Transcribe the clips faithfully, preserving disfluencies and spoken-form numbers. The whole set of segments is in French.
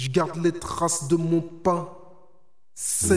Je garde les traces de mon passé.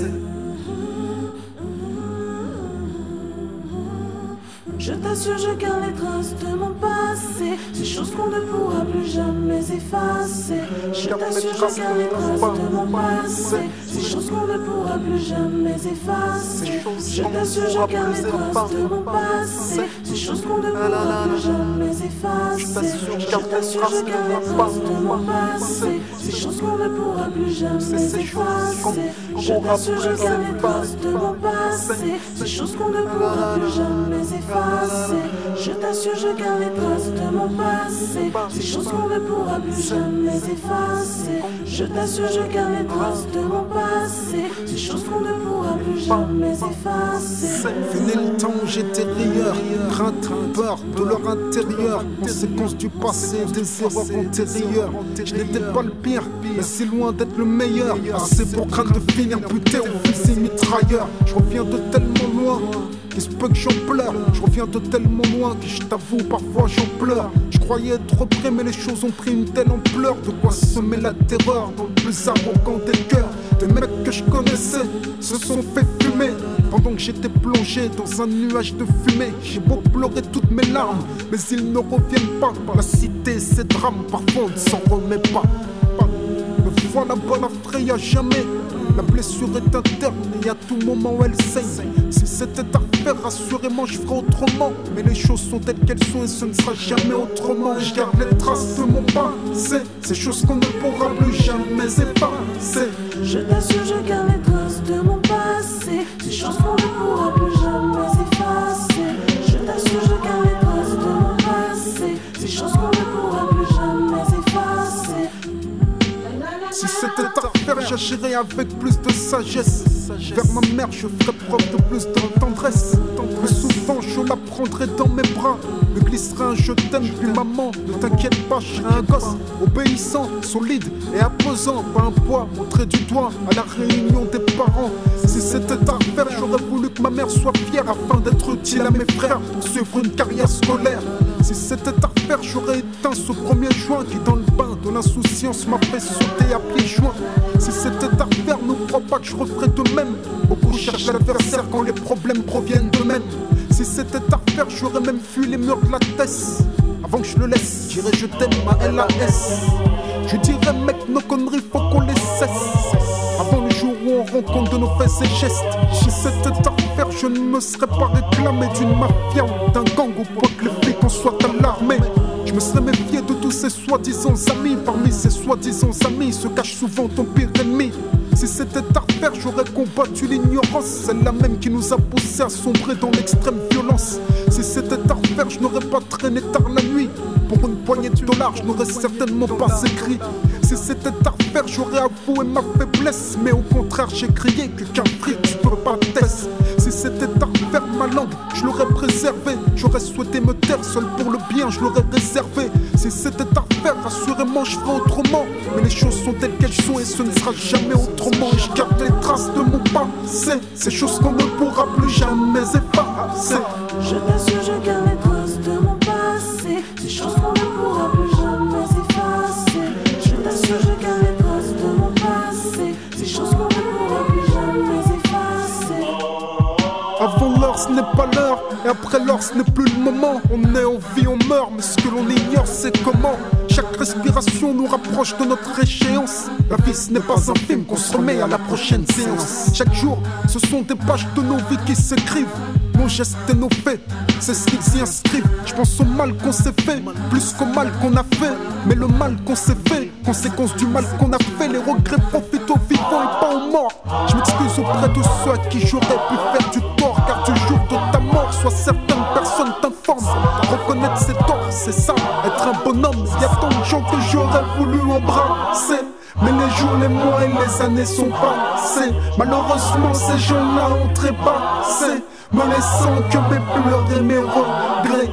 Je t'assure, je garde les traces de mon passé, ces choses qu'on ne pourra plus jamais effacer. Je t'assure, je garde les traces de mon passé, ces choses qu'on ne pourra plus jamais effacer. Je t'assure, je garde les traces de mon passé, ces choses qu'on ne pourra plus jamais effacer. Je t'assure, je garde les traces de mon passé, ces choses qu'on ne pourra plus jamais effacer. Je t'assure, je garde les traces de mon passé, ces choses qu'on ne pourra plus jamais effacer. Je t'assure, je garde les traces de mon passé, ces choses qu'on ne pourra plus jamais effacer. Je t'assure, je garde les traces de mon passé, ces choses qu'on ne pourra plus jamais effacer. Fini le temps où j'étais rieur, crainte, peur, douleur intérieure, conséquence du passé, des erreurs antérieures. Je n'étais pas le pire, mais si loin d'être le meilleur. Assez pour craindre de finir buté au fusil mitrailleur. Je reviens de tellement loin, qu'il se peut que j'en pleure. Je reviens de tellement loin que je t'avoue parfois j'en pleure. Je croyais être près mais les choses ont pris une telle ampleur. De quoi semer la terreur dans le plus arrogant des cœurs. Des mecs que je connaissais se sont fait fumer pendant que j'étais plongé dans un nuage de fumée. J'ai beau pleurer toutes mes larmes, mais ils ne reviennent pas. La cité et ses drames, parfois on ne s'en remet pas. Me voilà balafré à jamais. La blessure est interne et à tout moment elle saigne. Si c'était à refaire, assurément je ferais autrement. Mais les choses sont telles qu'elles sont et ce ne sera jamais autrement. Je garde les traces de mon passé, ces choses qu'on ne pourra plus jamais effacer. Je t'assure, je garde les traces de mon passé, ces choses qu'on ne pourra plus jamais effacer. Je t'assure, je garde les traces de mon passé, ces choses qu'on ne pourra plus jamais effacer. Si c'était à refaire, j'agirais avec plus de sagesse. Vers ma mère, je ferais preuve de plus de tendresse. Plus souvent, je la prendrai dans mes bras. Me glisserai un je t'aime, puis maman, ne t'inquiète pas, je serai un gosse obéissant, solide et imposant. Pas un poids, montré du doigt à la réunion des parents. Si c'était à refaire, j'aurais voulu que ma mère soit fière afin d'être utile à mes frères pour suivre une carrière scolaire. Si c'était à refaire, j'aurais éteint ce premier joint qui dans le bain de l'insouciance m'a fait sauter à pieds joints. Si c'était à refaire, ne crois pas que je referais de même. Beaucoup cherchent l'adversaire quand les problèmes proviennent d'eux-mêmes. Si c'était à refaire, j'aurais même fui les murs de la Tess. Avant que je le laisse, j'irai je t'aime ma L A S. Je dirais mec, nos conneries faut qu'on les cesse. Avant le jour où on rend compte de nos faits et gestes. Si c'était à refaire, je ne me serais pas réclamé d'une mafia ou d'un gang au point que les flics en soient alarmés. Je me serais méfié de tous ces soi-disant amis. Parmi ces soi-disant amis se cache souvent ton pire ennemi. Si c'était à refaire, j'aurais combattu l'ignorance, celle-là même qui nous a poussé à sombrer dans l'extrême violence. Si c'était à refaire, je n'aurais pas traîné tard la nuit. Pour une poignée de dollars, je n'aurais certainement pas écrit. Si c'était à refaire, j'aurais avoué ma faiblesse. Mais au contraire, j'ai crié que qu'un fric tu peux pas tester. Si c'était à refaire ma langue, je l'aurais préservée. J'aurais souhaité me taire seul pour le bien, je l'aurais réservé. Si c'était à refaire, assurément je ferais autrement. Mais les choses sont telles qu'elles sont et ce ne sera jamais autrement. Et je garde les traces de mon passé, ces choses qu'on ne pourra plus jamais effacer. Je t'assure, je garde les traces de mon passé, ces choses qu'on ne pourra plus jamais effacer. Je t'assure, je garde les traces de mon passé, ces choses qu'on ne pourra plus jamais effacer. Avant l'heure, ce n'est pas l'heure, et après l'heure, ce n'est plus le moment. On est en vie, on meurt, mais ce que l'on ignore, c'est comment. Chaque respiration nous rapproche de notre échéance. La vie, ce n'est pas un film qu'on se remet à la prochaine séance. Chaque jour, ce sont des pages de nos vies qui s'écrivent. Nos gestes et nos faits, c'est ce qu'ils s'y inscrivent. Je pense au mal qu'on s'est fait, plus qu'au mal qu'on a fait. Mais le mal qu'on s'est fait, conséquence du mal qu'on a fait. Les regrets profitent aux vivants et pas aux morts. Je m'excuse auprès de ceux à qui j'aurais pu faire du tort, car du jour de ta mort, soit certaines personnes t'informent. Reconnaître ses torts, c'est ça, être un bonhomme. Y a tant de gens que j'aurais voulu embrasser, mais les jours, les mois et les années sont passés. Malheureusement, ces gens-là ont trépassé, me laissant que mes pleurs et mes regrets.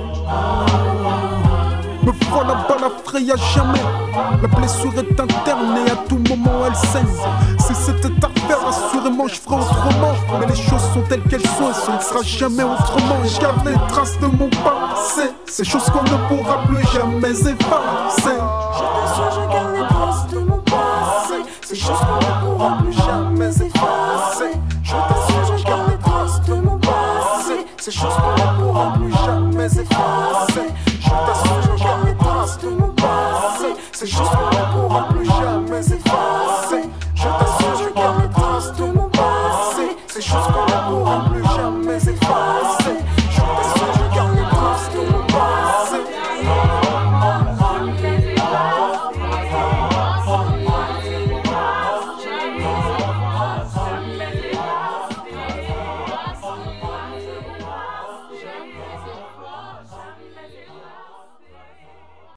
Me voilà balafré à jamais. La blessure est interne et à tout moment elle saigne. Si c'était à refaire, assurément je ferais autrement. Mais les choses sont telles qu'elles sont et ce ne sera jamais autrement. Je garde les traces de mon passé, ces choses qu'on ne pourra plus jamais effacer. Je t'assure, je garde les traces de mon passé, choses qu'on ne pourra plus jamais effacer. Je t'assure, je garde les traces de mon passé. Ces choses qu'on ne pourra plus jamais effacer. Je t'assure, je garde les traces de mon passé. Ces choses qu'on ne pourra plus jamais effacer. Je t'assure, je garde les traces de mon passé. Ces choses qu'on ne pourra plus jamais effacer.